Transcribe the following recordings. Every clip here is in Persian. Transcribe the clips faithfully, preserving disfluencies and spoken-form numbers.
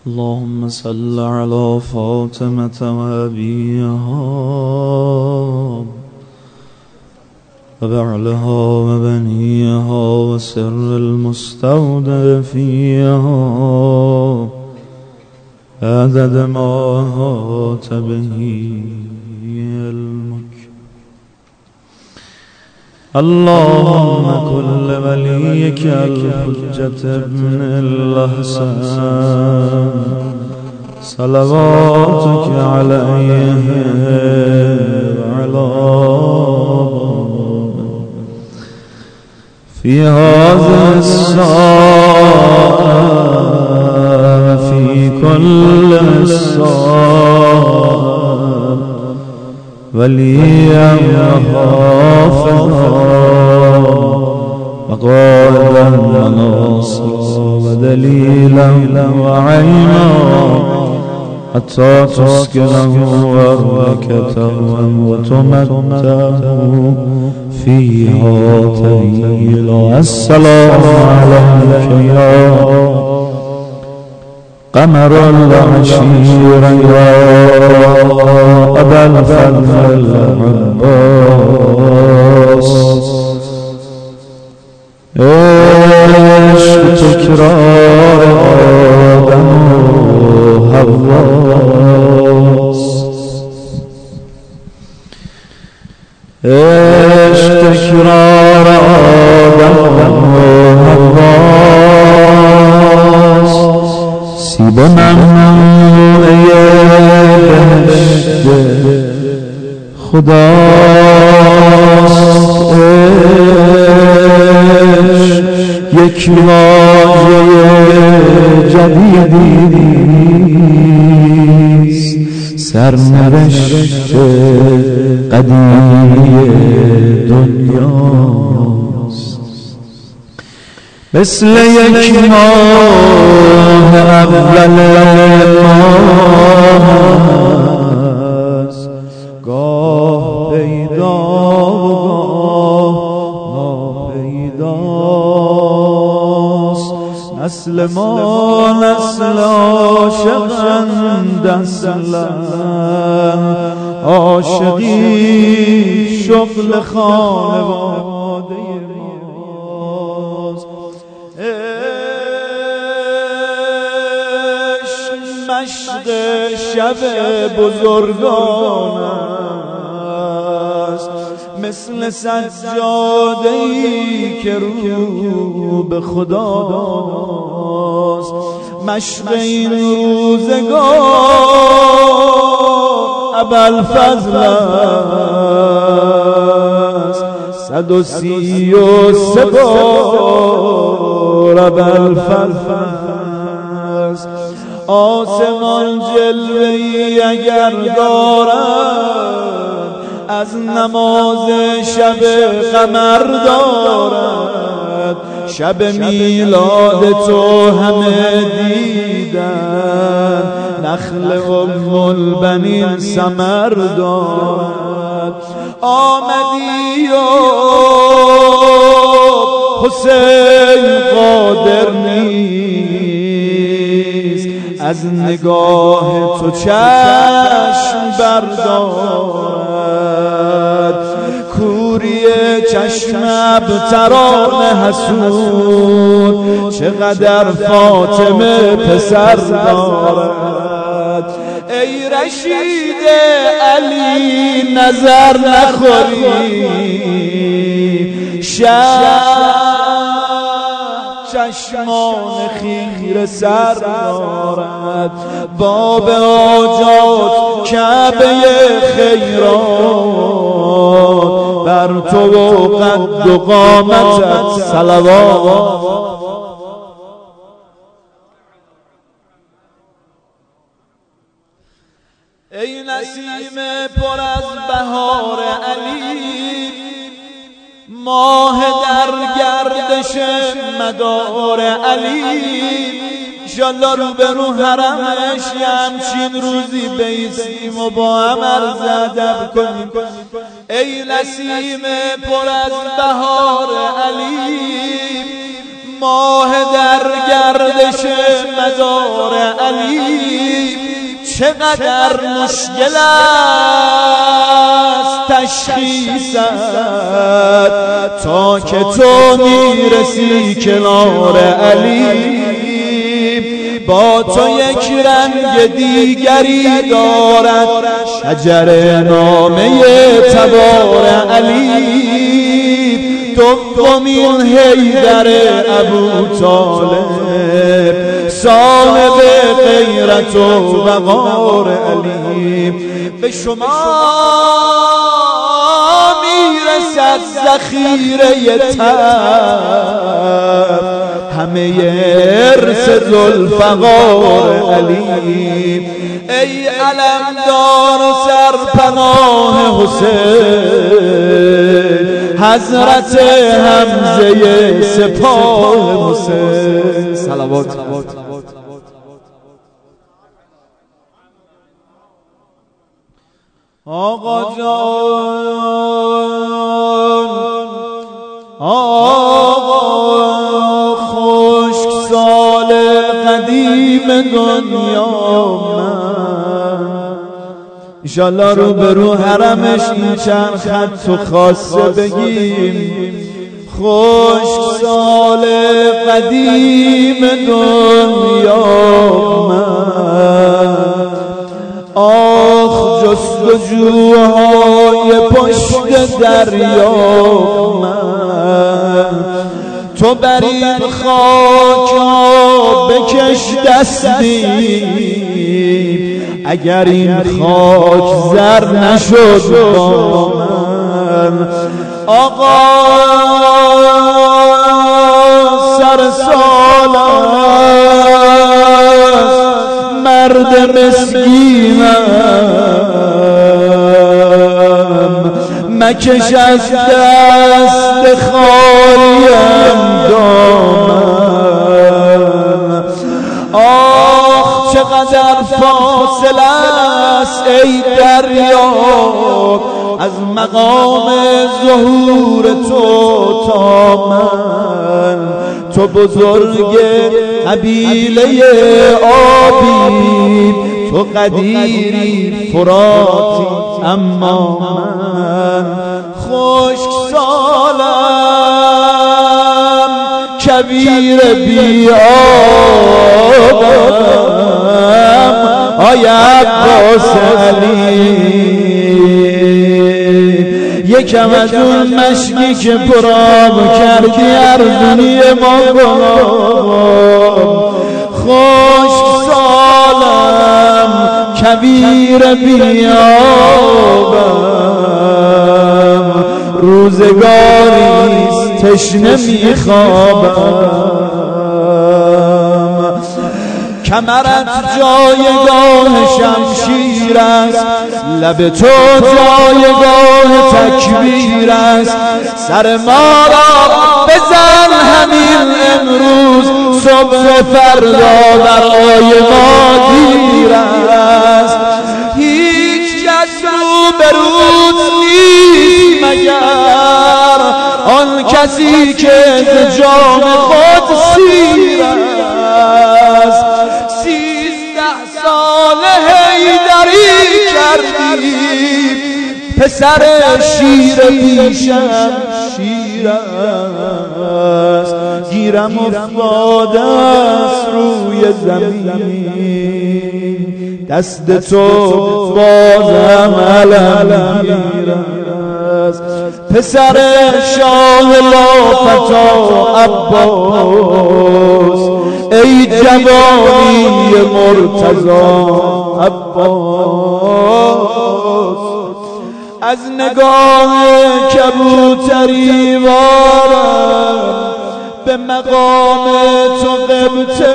اللهم صل على فاطمة وأبيها وبعلها وبنيها وسر المستودع فيها عدد ما أحاط به علمك. اللهم كن لوليك الحجة ابن الحسن صلواتك عليه وعلى في هذه الساعة في كل الساعة وليا وحافظا وقائدا وناصرا ودليلا وعينا حتى تسكنه أرضك وتمتعه فيها طويلا. السلام عليك يا قمر العشير يا أبا الفضل العباس. عشق تكرار آدم و حواس، عشق تکرار آدم و حواس، سیب ممنوعه بهشت خداست. عشق یک واژه جدیدیست، سرنوشت قدیمی دنیاست. مثل یک ماه اول ماه است، گاه پیدا و گاه ناپیداست. نسل ما نسل عاشقند اصلا، عاشقی شغل خانواده ماست. عشق مشق شب بزرگان است، مثل سجاده‌ای که رو به خداست. مشق این روزگار ابوالفضل است، صد و سی و سه بار ابوالفضل است. آسمان جلوه‌ای اگر دارد، از نماز شب قمر دارد. شب میلاد تو همه دیدن، نخل ام البنین ثمر دارد. آمدی و حسین قادر نیست، از نگاه تو چشم بردارد. کوری چشم ابتران حسود، چقدر فاطمه پسر دارد. ای رشید علی نظر نخوری، شه چشمان خیره سر دارد. باب حاجات کعبه خیرات، بر تو و قد و قامتت صلوات. ای نسیم پر از بهار علی، ماه در گردش مدار علی. انشالله رو به رو حرمش یه همچین روزی بیستیم و با هم عرض ادب کنیم. ای نسیم پر از بهار علی، ماه در گردش مدار علی. چقدر مشکل است تشخیصت تا که تو میرسی کنار علی با تو یک رنگ دیگری دارد شجر نامه تبار علی دومین حیدر ابو طالب صاحب غیرت و وقار علی به شما میرسد ذخیره تب همه ارث ذوالفقار علی ای علمدار و سرپناه حسین حضرت حمزه سپاه حسین صلوات آقا جان آقا خشک سال قدیم دنیا من انشالله رو به رو حرمش این چند خط و خاصه بگیم خشک سال قدیم دنیا من آخ جستجوهای پشت دریا من تو بر این خاک بکش دستی اگر این خاک زر نشد با من آقا سر سال مرد مسکینم مکش از دست خالیم دامن آخ چقدر فاصله است ای دریا از مقام ظهور تو تا من تو بزرگ قبیله آبی تو قدیری فراتی اما من خشک سالم کبیر بیابم آی عباس علی یکم از اون مشکی که پرام کردی ارزونی ما کنم خشک سالم کبیر بیابم روزگاریست تشنه میخوابم کمرت جایگاه شمشیر است لب تو جایگاه تکبیر است سر ما را بزن همین امروز صبح فردا برای ما دیر است هیچ کس رو برود نیست مگر آن کسی که ز جام خود سیر است سیزده سال حیدری کردی پسر شیر پیشم شیر است گیرم افتاده است روی زمین دست تو بازم علم گیر است پسر شاه لافتا عباس ای جوانی مرتضی عباس از نگاه کبوتری وارم به مقام تو قبطه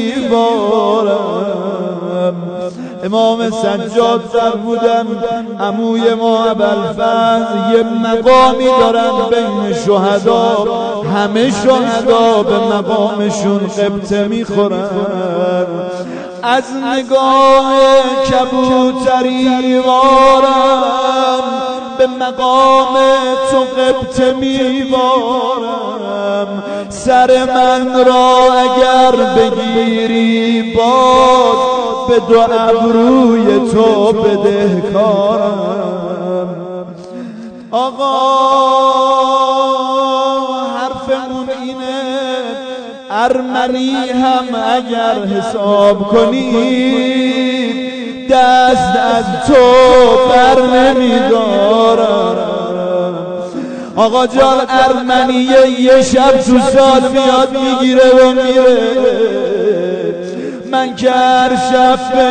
میبارم امام سجاد فرمودن عموی ما ابوالفضل یه مقامی دارن بین شهدا همه شهدا به مقامشون قبطه میخورن از نگاه کبوتری وارم به مقام تو قبطه میبارم سر من را اگر بگیری باز به دو ابروی تو بدهکارم. آقا حرفمون اینه، ارمنی هم اگر حساب کنی دست از تو بر نمیدارم. آقا جان ارمنیه یه شب تو سال میاد میگیره و میره، من که هر شب به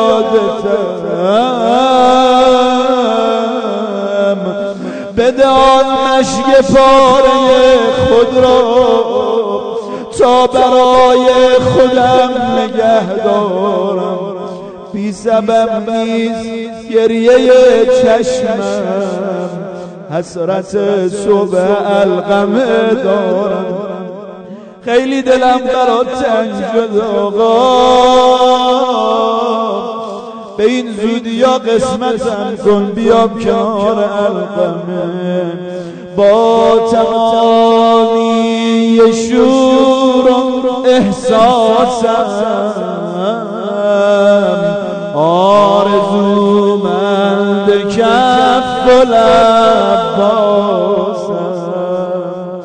یادتم، بده آن مشک پاره خود را تا برای خودم نگه دارم. بی سبب نیست گریه چشمم، حسرت صبح القمه دارم. خیلی دلم برات تنگ شد آقا، به این زودی ها قسمتم کن بیام کنار القمه. با تمامی شور و احساسم آرزومند کف و لب باسم،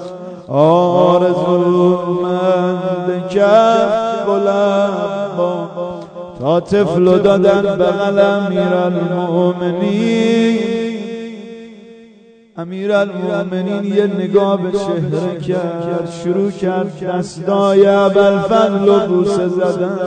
آرزومند کف و لب باسم. تا طفل دادن بغلم امیرالمؤمنین، امیرالمؤمنین یه نگاه به چهره کرد، شروع کرد دستای ابوالفضل و بوسه زدن.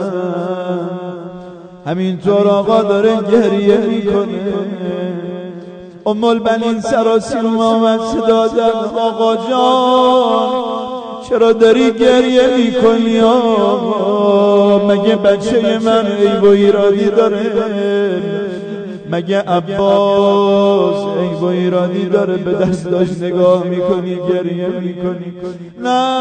همینطور آقا داره گریه میکنه. ام البنین سراسیر اومد صدا زد آقا جان چرا داری گریه میکنی آقا؟ مگه بچه من عیب و ایرادی داره؟ مگه عباس عیب و ایرادی داره؟ به دستاش نگاه میکنی گریه میکنی؟ نه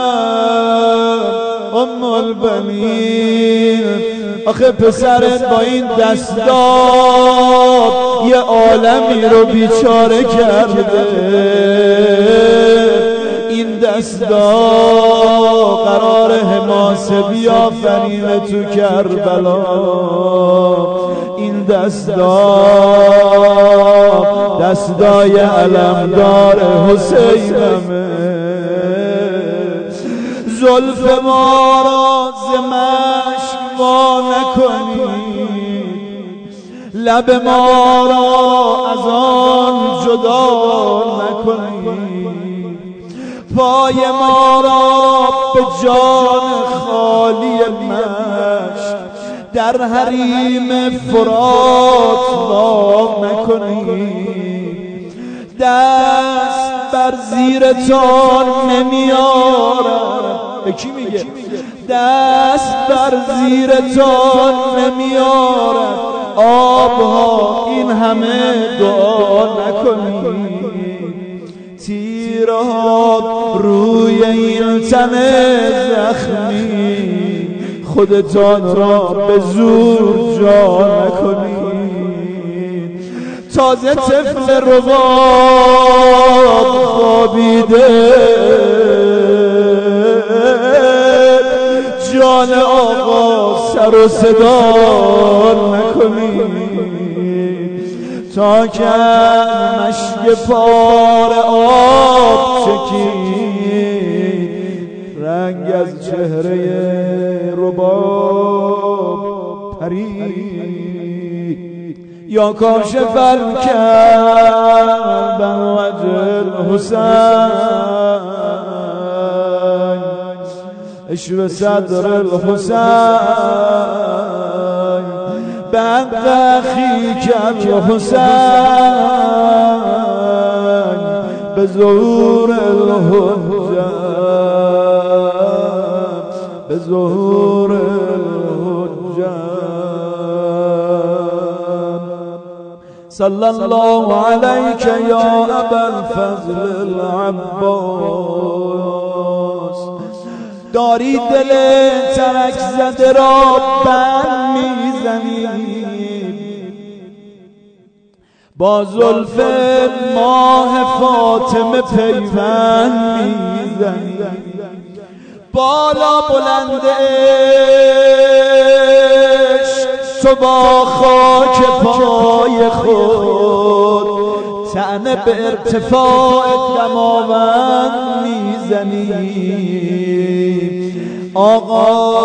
ام البنین، آخه پسرت با این دستا یه عالمی رو بیچاره کرده. این دستا قرار حماسه بیافرینه تو کربلا. این دستا دستای علمدار حسینمه. زلف ما را ز مشک وا نکنی، لب ما را از آن جدا نکنی، پای ما را به جان خالی مشک در حریم فرات وا نکنی. دست بر زیر تو نمیارم، کی میگه؟ دست بر زیر تو نمیارم، آبها این همه دعا نکنی. تیرها روی این تن زخمی، خودتان را به زور جا نکنی. تازه طفل رباب خوابیده، جان آقا سر و صدا نکنی. تا که مشک پار آب چکید، رنگ از چهره رباب پرید. یا کاشف الکرب وجه الحسین، اشو صدر الحسین، به حق اخیک الحسین، به ظهور الحجت، به ظهور الحجت. صلی الله علیک یا ابا الفضل العباس. داری دل ترک زده را بند میزنی، با زلف ماه فاطمه پیوند میزنی. بالا بلند عشق تو با خاک پای خود طعنه به ارتفاع دماوند میزنی. آقا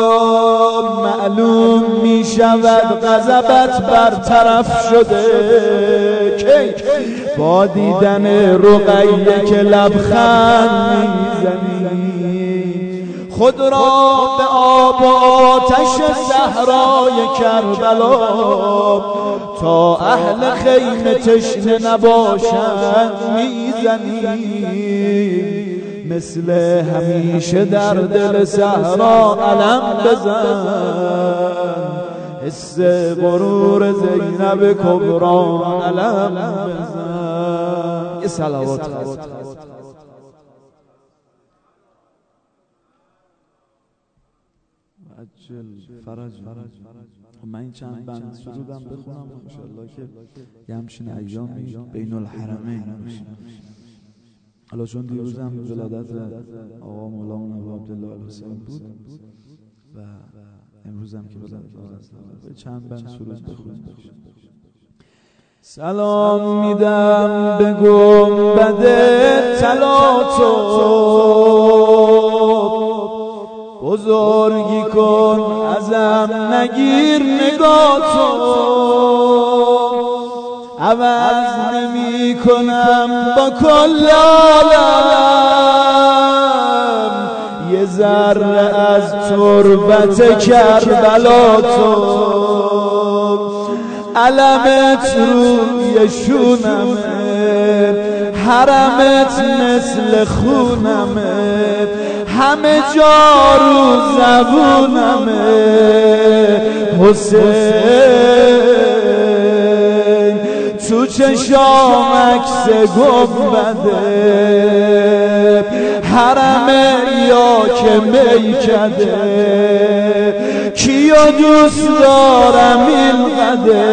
معلوم می شود غضبت برطرف شده کی با دیدن رقیه که لبخند میزنی. خود را به آب و آتش صحرای کربلا تا اهل خیمه تشنه نباشند میزنی. مثل همیشه در دل صحرا علم بزن، حس غرور زینب کبرا علم بزن. یه صلوات هست. عجل فرج من این چند بند سرودم بخونم انشالله که یه همچین ایامی بین الحرمین میشه. حالا چون دیروزم ولادت آقا مولانا ابو عبدالله الحسین بود و امروزم که ولادت به چند بند سرود بخونم. سلام میدم به گنبد طلاتو، بزرگی کن ازم نگیر نگاتو، عوض نمی کنم با کل عالم یه ذره از تربت کربلا تو. علمت روی شونمه، حرمت مثل خونمه، همه جا رو زبونمه حسین. تو چشام عکس گنبده، حرمه یا که میکده، کیو دوست دارم اینقدر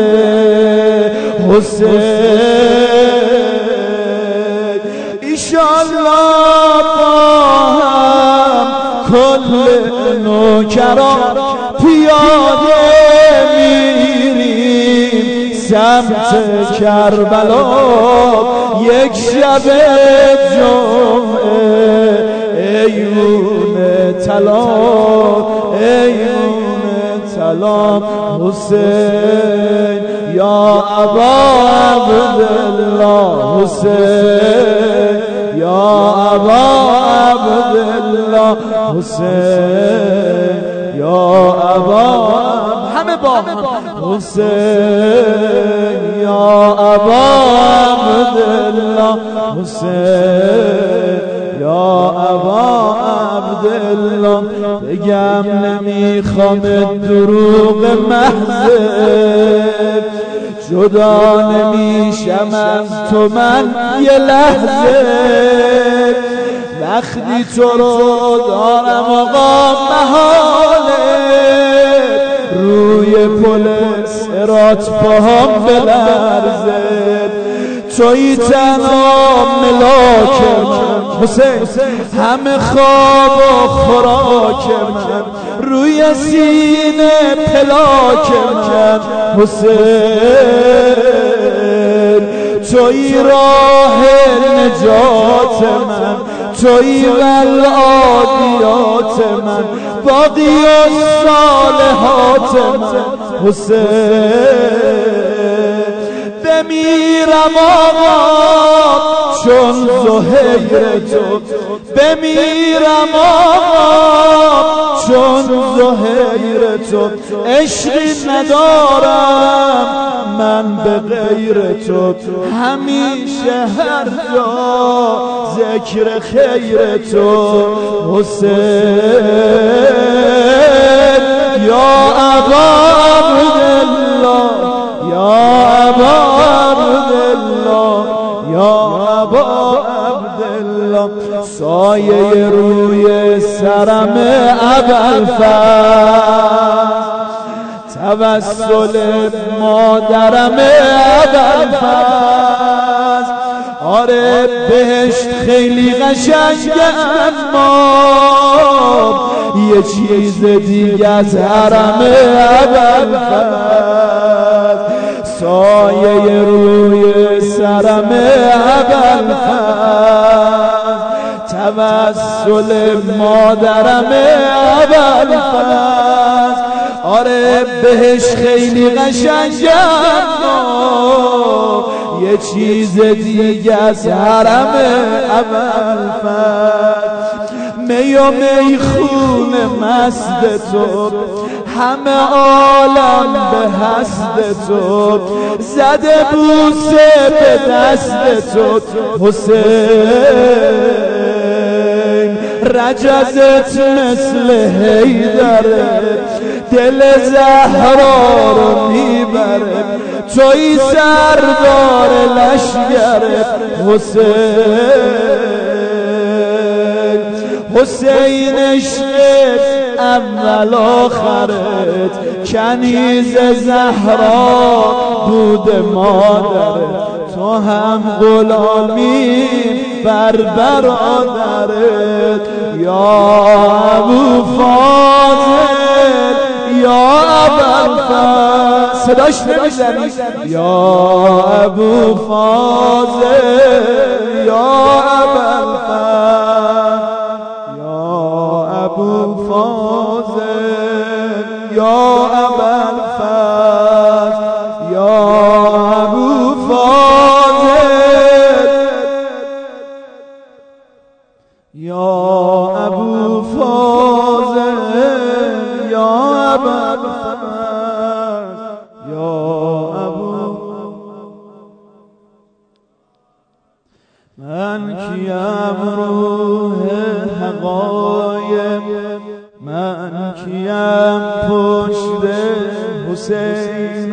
حسین. ایشالله با هم کل نوکران پیاده میریم سمت کربلا یک شب جمعه. ایون طلا ایون طلا حسین یا ابا عبدالله، حسین یا ابا عبدالله، حسین یا ابا همه با هم حسین یا ابا عبدالله، حسین یا ابا عبدالله. بگم نمیخوام دروغ محض، جدا نمیشم از تو من یه لحظه. وقتی تو رو دارم آقا محاله، روی پل صراط پاهم بلرزه. تویی تنها ملاک من حسین، همه خواب و خوراک من، روی سینه پلاک من حسین. تویی راه نجات من، تویی والعادیات من، باقی و صالحات من حسین. بمیرم آقا چون زهیر تو، بمیرم آقا چون زهیر تو. عشقی ندارم من به غیر تو، همیشه هر جا ذکر خیر تو حسین یا ابا عبدالله، یا ابا عبدالله، یا ابا عبدالله. سایه روی سرم ابوالفضل، توسل مادرم ابوالفضل. آره بهشت خیلی قشنگه اما یه چیز دیگه از حرم ابوالفضل سایه روی سرم ابوالفضل توسل مادرم ابوالفضل آره بهشت خیلی قشنگه اما یه چیز دیگه از حرم ابوالفضل می و می خون مست تو همه عالم به حسد تو زده بوسه به دست تو حسین رجزت مثل حیدره دل زهرا رو میبره توی سردار لشگر حسین حسین عشق اول آخرت کنیز زهرا بود مادرت تو هم غلامی بر برادرت یا ابو فاضل یا ابوالفضل صداش نمیزنی یا ابو فاضل یا ابوالفضل یا ابو فاضل یا ابوالفضل یا ابو فاضل یا ابو فاضل یا ابوالفضل یا ابو من کیم روح حقایق من کیم پشت حسین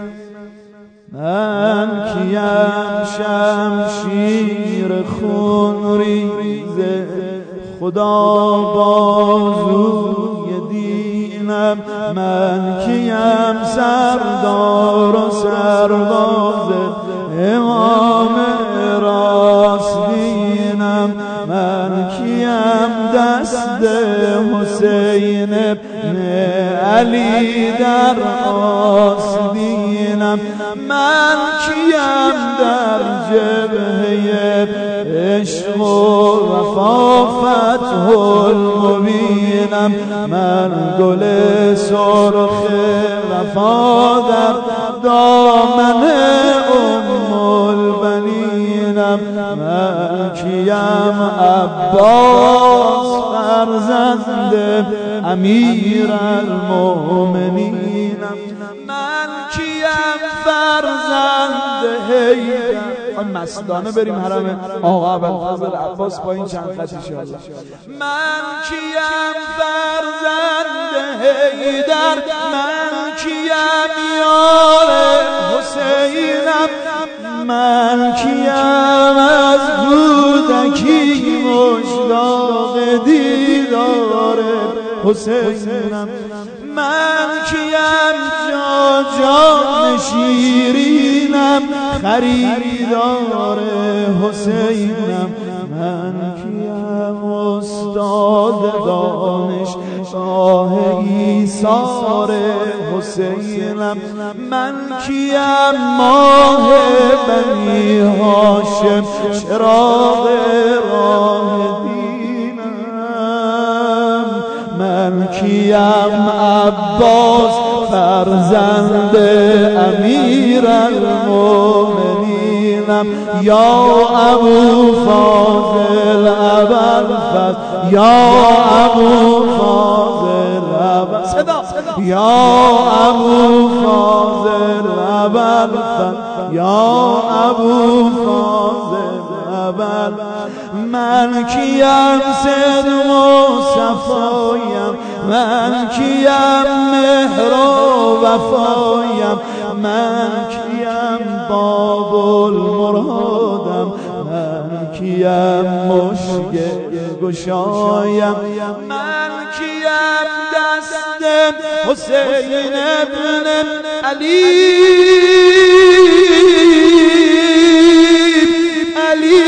من کیم شمشیر خون ریزه خدا بازوی دینم من کیم سردار و سرباز امام راست دینم من کیم دست حسین ابن علی در آستینم من کیم در جبهه عشق و وفا فتح المبینم من گل سرخ وفا در دامن ام البنینم من کیم عباس فرزند امیر المؤمنینم من کیم فرزند حیدر مستانه بریم حرم آقا ابوالفضل عباس با این چند خط ان شاءالله من کیم فرزند حیدر من کیم یار حسینم من کیم از کودکی مشتاق دیدار حسینم من کیم جا جان شیرینم خریدار حسینم من کیم استاد دانش شاه ایثار حسینم من کیم ماه بنی هاشم چراغ راه دینم من کیم عباس فرزند امیر المؤمنینم یا ابو فاضل ابوالفضل یا ابو فاضل ابوالفضل یا ابو فاضل ابوالفضل یا ابو فاضل ابوالفضل من کیم صدق و صفایم من کیم مهر و وفایم من کیم باب المرادم من کیم مشکل گشایم من کیم دست حسین ابن علی علی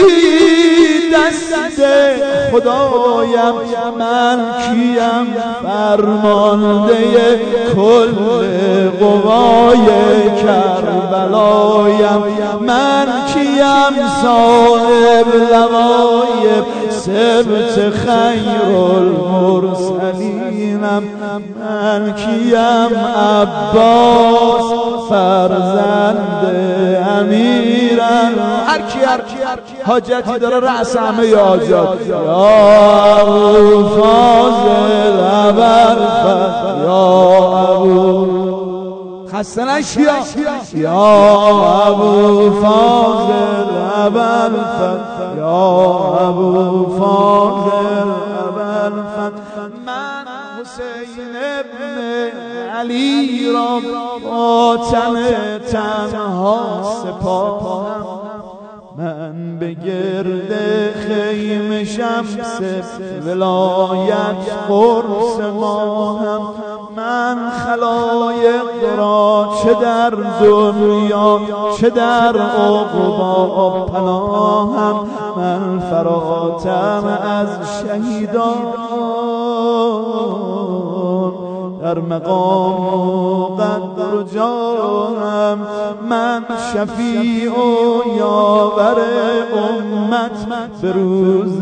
خدایم، من کیم فرمانده کل قوای کربلایم، من کیم صاحب لوایب سبت خیر المرسلینم، من کیم عباس فرزند امیرم. هر کی هر حاجتی داره رأس همه حاجات، یا ابو فاضل ابوالفضل، یا ابو خسته نشیا، یا ابو فاضل ابوالفضل، یا ابو فاضل ابوالفضل. من حسین ابن علی را با تن تنها سپاهم، من به گرد خیم شمس ولایت قرص ماهم، من خلایق را چه در دنیا چه در عقبی پناهم، من فراتم از شهیدان در مقام قدر و جاهم، من شفیع و یاور امت به روز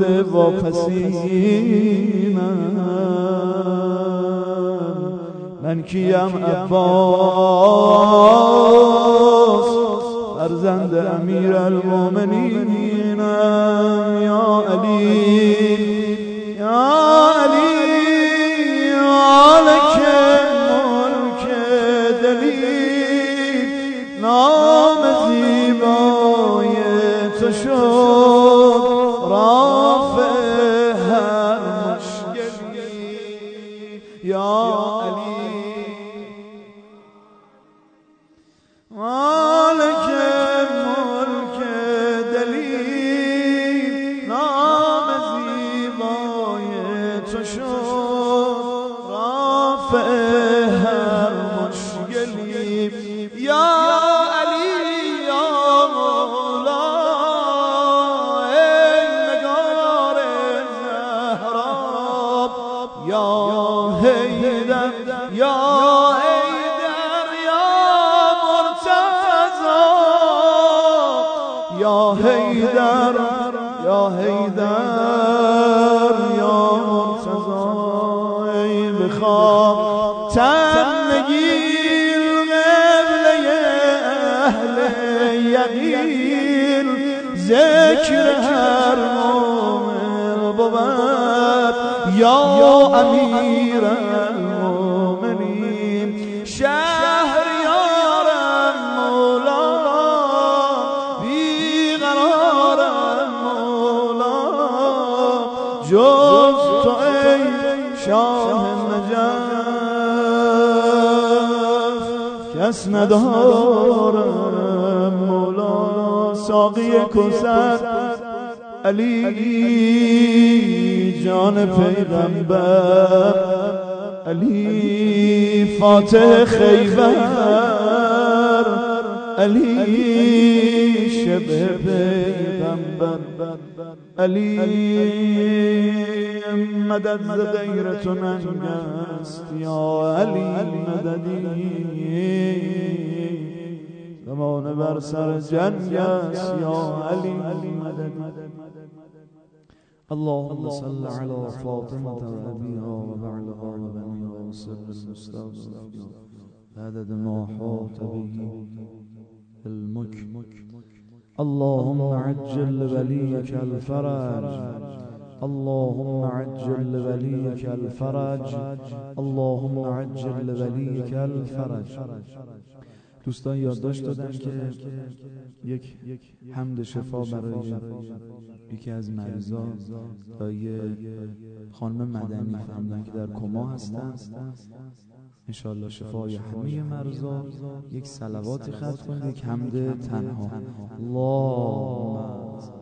واپسینم، من کیم عباس فرزند امیر المؤمنینم، یا علی یا علی مالک ملک دلیر، نام زیبای تو شد رافع هر مشکلی، یا علی مالک ملک دلیر، نام زیبای تو شد رافع هر مشکلی، یا علی یا مولا ای نگار زهرا، یا حیدر یا حیدر یا مرتضی، یا حیدر یا حیدر یا مرتضی. ای بخواب تن نگیر قبله اهل یقین، ذکر هر مومن بود یا امیر المؤمنین، شهریارم مولانا بیقرارم مولانا، جز تو ای شاه نجف کس ندارم مولانا. ساقی کوثر علی جان پیغمبر، علی فاتح خیبر، علی شبه پیغمبر، علی مدد ز غیر تو ننگ است، یا علی مددی زمان بر سر جنگ است، یا علی مددی. اللهم صل على فاطمة وأبيها وبعلها وبنيها وسر المستودع عدد ما حاط به الملك. اللهم عجل لوليك الفرج، اللهم عجل لوليك الفرج، اللهم عجل لوليك الفرج. دوستان یادداشت دادن که یک حمد شفا برای یکی از مریضا دایی خانم مدنی فرمودن که در کما هستن، انشالله شفای همه مریضا. یک صلواتی ختم کنید، یک حمد تنها. اللهم